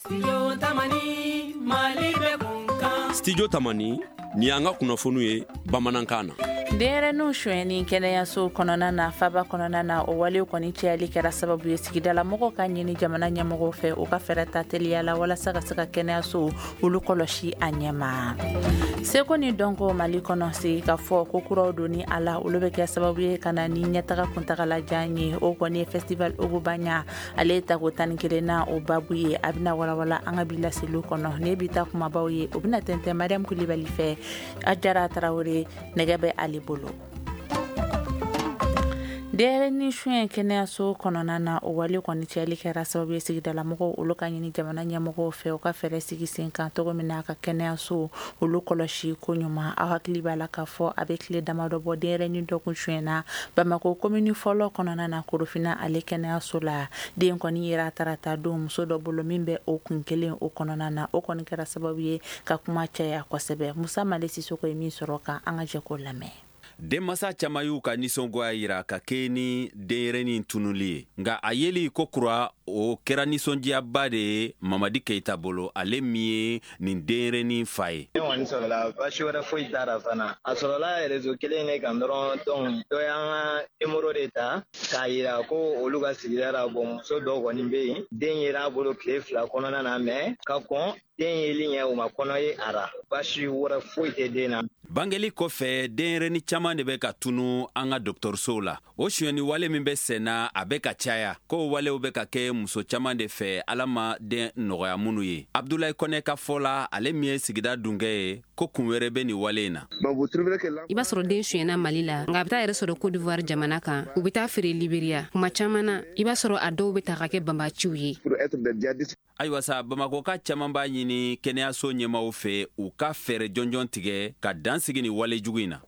Studio Tamani ni an ka kunnafoniw ye bamanankan na. Denrenu shweni kɛnɛyaso kɔnɔna na faba kɔnɔna na o walew kɔni cɛyali kɛra sababu ye sigidala mɔgɔw ka ɲini jamana ɲɛmɔgɔw fɛ o ka fɛɛrɛ ta teliya la walasa ka se ka kɛnɛyaso olu kɔlɔsi a ɲɛma. Seko ni dɔnko Mali kɔnɔ sigi ka fɔ ko kuraw don ni a la olu bɛ kɛ sababu ye ka na ni ɲɛtaga kuntagalajan ye o kɔni ye festival Ogobanya ale ye tako 11 na o babu ye a bɛna walawala an ka bi laseliw kɔnɔ ne bi ta kumabaw ye o bɛna tɛntɛn Mariam Kulibali fɛ Ajara Tarawele nɛgɛ bɛ ale bolo. Denrenu shweni kɛnɛyaso kɔnɔna na o wale kɔni cɛyali kɛra sababu ye sigidala mɔgɔw olu ka ɲini jamana ɲɛmɔgɔw fɛ o ka fɛɛrɛ sigi sen kan cogo min na a ka kɛnɛyaso olu kɔlɔsi ko ɲuman aw hakili b'a la k'a fɔ a bɛ tile damadɔ bɔ denrenu dɔ kun shwena Bamako komini fɔlɔ kɔnɔna na Korofina ale kɛnɛyaso la den kɔni yera tarata don muso dɔ bolo min bɛ o kun kelen o kɔnɔna na o kɔni kɛra sababu ye ka kuma caya kosɛbɛ Musa Male Sisoko ye min sɔrɔ kan an ka jɛ ko lamɛn. Denmasa caman y'u ka nisɔngoya yira ka kɛ ni denɲɛrɛnin tunuli ye nka a yeli ko kura o kɛra nisɔndiyaba de ye Mamadi Keita bolo ale min ye nin denɲɛrɛnin fa ye. Ne kɔni sɔrɔla basi wɛrɛ foyi t'a la fana a sɔrɔla réseau kelen ne kan dɔrɔn donc dɔ y'an ka numéro de ta k'a yira ko olu ka sigida la bon muso dɔw kɔni bɛ yen den yera a bolo tile 2 kɔnɔna na mais ka kɔn den yeli ɲɛ u ma kɔnɔ ye a la basi wɛrɛ foyi tɛ den na. Bangeli kɔfɛ denɲɛrɛnin caman de bɛ ka tunu an ka dɔgɔtɔrɔsow la o sonyɛni wale min bɛ senna a bɛ ka caya ko walew bɛ ka kɛ muso caman de fɛ ala ma den nɔgɔya minnu ye Abdulayi Kɔnɛ ka fɔ la ale min ye sigida dunkɛ ye ko kun wɛrɛ bɛ nin wale in na. I b'a sɔrɔ den sonyɛna Mali la nka a bɛ taa yɛrɛ sɔrɔ Côte d'Ivoire jamana kan u bɛ taa feere Libéria kuma caman na i b'a sɔrɔ a dɔw bɛ ta ka kɛ banbaciw ye. Ayiwa sa Bamakoka caman b'a ɲini kɛnɛyaso ɲɛmaaw fɛ u ka fɛɛrɛ jɔnjɔn tigɛ ka dan sigi ni wale jugu in na.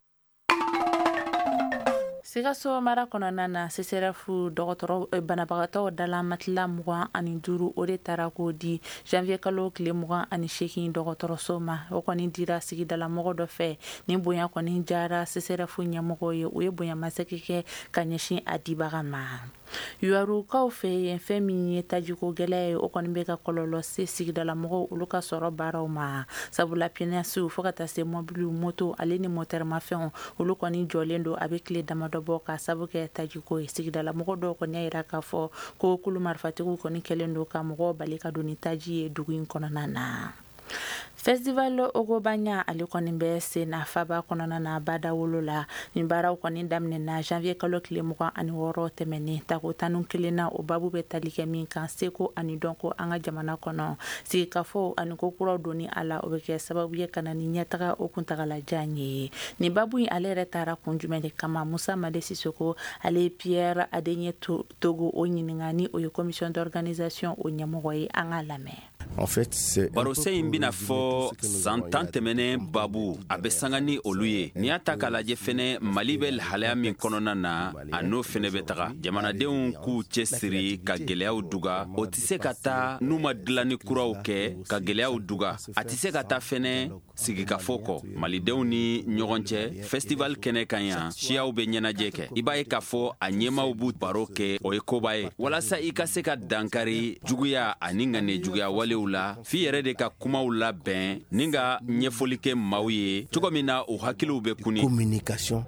Sikaso mara kɔnɔna na CCRF dɔgɔtɔrɔ banabagatɔw dala matila 25 o de taara k'o di janvier kalo tile 28 dɔgɔtɔrɔso ma o kɔni dira sigidala mɔgɔ dɔ fɛ ni bonya kɔni jara CCRF ɲɛmɔgɔ ye o ye bonya masaki kɛ ka ɲɛsin a dibaga ma. Yuarukaw fɛ yen fɛn min ye tajiko gɛlɛya ye o kɔni bɛ ka kɔlɔlɔ se sigidala mɔgɔw olu ka sɔrɔ baaraw ma sabula pianasiw fo ka taa se mɔbiliw moto ale ni motɛrimafɛnw olu kɔni jɔlen don a bɛ tile damadɔ bɔ ka sabu kɛ tajiko ye sigidala mɔgɔ dɔw kɔni y'a yira k'a fɔ ko kulu marifatigiw kɔni kɛlen don ka mɔgɔw bali ka don ni taji ye dugu in kɔnɔna na. Festival Ogobanya ale kɔni bɛ sen na faba kɔnɔna na badawolo la nin baaraw kɔni daminɛna janvier kalo tile 26 tɛmɛnen tako 11 na o babu bɛ tali kɛ min kan seko ani dɔnko an ka jamana kɔnɔ sigikafɔ ani ko kuraw doni a la o bɛ kɛ sababu ye ka na ni ɲɛtaga o kuntagalajan ye nin babu in ale yɛrɛ taara kun jumɛn de kama Musa Made Sisoko ale ye Pierre Adenye Togo o ɲininka ni o ye commission d'organisation o ɲɛmɔgɔ ye an ka lamɛn. Barose in bɛna fɔ san 10 tɛmɛnen babu a bɛ sanga ni olu ye n'i y'a ta k'a lajɛ fɛnɛ Mali bɛ lahalaya min kɔnɔna na a n'o fɛnɛ bɛ taga jamanadenw k'u cɛ siri ka gɛlɛyaw duga o tɛ se ka taa n'u ma dilanni kuraw kɛ ka gɛlɛyaw duga a tɛ se ka taa fɛnɛ sigikafɔ kɔ malidenw ni ɲɔgɔn cɛ festival kɛnɛ kan yan siyaw bɛ ɲɛnajɛ kɛ i b'a ye k'a fɔ a ɲɛmaaw b'u baro kɛ o ye koba ye walasa i ka se ka dankari juguya ani ŋaniya juguya walew la f'i yɛrɛ de ka kumaw labɛn ni ka ɲɛfɔli kɛ maaw ye cogo min na u hakiliw bɛ kuni. Communication.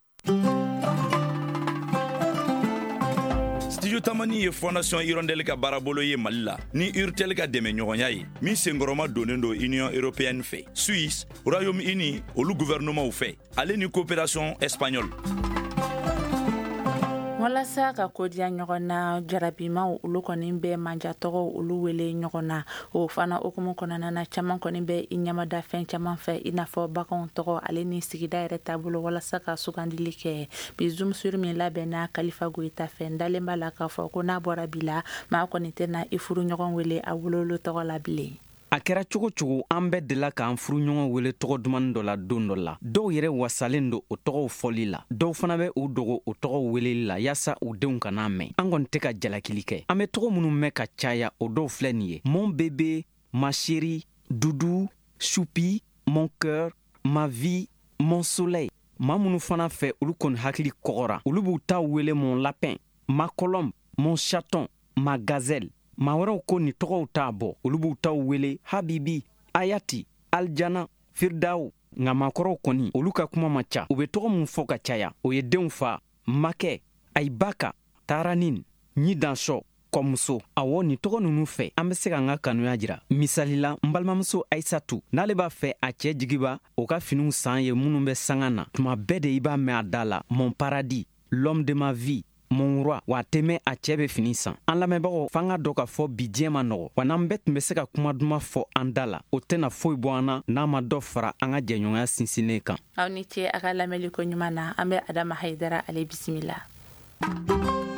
Studio Tamani ye Fondation Hirondelle ka baarabolo ye Mali la ni Urtel ka dɛmɛɲɔgɔnya ye min senkɔrɔma donnen do Union Européenne fɛ Suisse, Royaume-Uni olu gouvernement fɛ ale ni coopération espagnole. Walasa ka kodiya ɲɔgɔn na jarabimaw olu kɔni bɛ manjatɔgɔw olu wele ɲɔgɔn na o fana okumu kɔnɔna na caman kɔni bɛ i ɲamada fɛn caman fɛ i n'a fɔ baganw tɔgɔ ale ni sigida yɛrɛ taabolo walasa ka sugandili kɛ bi zoom sur min labɛnna Kalifa Goyita fɛ n dalen b'a la k'a fɔ ko n'a bɔra bi la maa kɔni tɛna i furu ɲɔgɔn wele a wololo tɔgɔ la bilen. A kɛra cogo cogo an bɛɛ delila k'an furu ɲɔgɔn wele tɔgɔ duman dɔ la don dɔ la dɔw yɛrɛ wasalen do o tɔgɔw fɔli la dɔw fana bɛ u dogo o tɔgɔw weleli la yaasa u denw kana mɛn an kɔni tɛ ka jalakili kɛ an bɛ tɔgɔ minnu mɛn ka caya o dɔw filɛ nin ye mon bébé ma chérie Doudou Choupi mon cœur ma vie mon soleil maa minnu fana fɛ olu kɔni hakili kɔgɔra olu b'u ta wele mon lapin ma colombe mon chaton ma gazelle maa wɛrɛw ko ni tɔgɔw t'a bɔ olu b'u taw wele habibi ayati aljana firdaw nka maakɔrɔw kɔni olu ka kuma ma ca u be tɔgɔ min fɔ ka caya o ye denw fa makɛ aibaka taranin ɲidansɔ kɔmuso awɔ ni tɔgɔ nunu fɛ an be se k'an ka kanuya jira misalila n balimamuso aisatu n'ale b'a fɛ a cɛɛ jigiba o ka finiw san ye minnu bɛ sanga na tuma bɛɛ de I b'a mɛn a da la mon paradis l'homme de ma vie mon roi wa tɛmɛ a cɛɛ be fini san an lamɛnbagaw f'an ka dɔ k'a fɔ bi diɲɛ ma nɔgɔ wa n'an bɛɛ tun be se ka kuma duman fɔ an da la o tɛna foyi bɔ an na n'a ma dɔ fara an ka jɛɲɔgɔnya sinsinnen kan aw ni ce a ka lamɛnliko ɲuman na an bɛ adama haidara ale bisimila